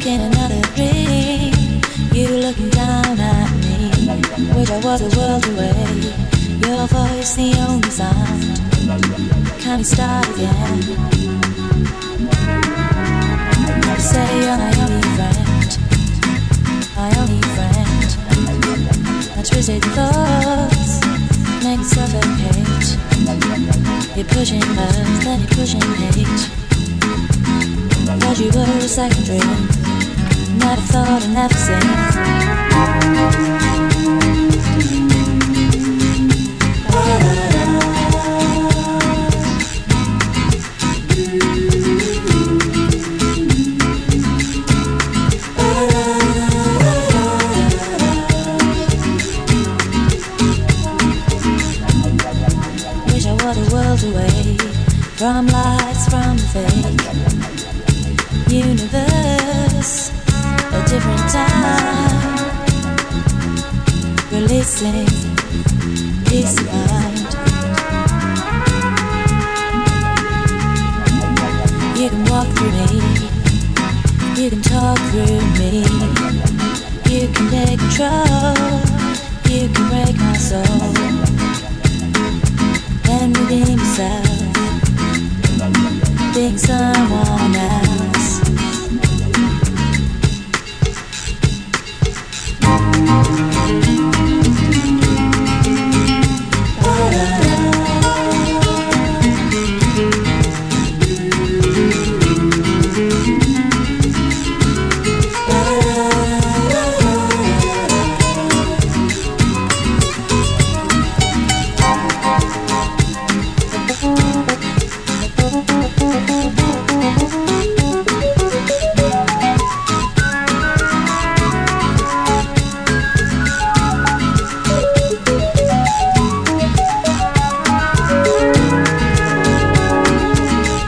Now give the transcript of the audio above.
in another dream. You looking down at me. Wish I was a world away. Your voice the only sound. Can we start again? You say you're my only friend. My only friend. My twisted thoughts make me suffocate. You're pushing love, then you're pushing hate. Thought you were a second dream. Never thought I'd never seen. Wish I was a world away from lights, from the fake universe, a different time, releasing peace of mind. You can walk through me, you can talk through me, you can take control.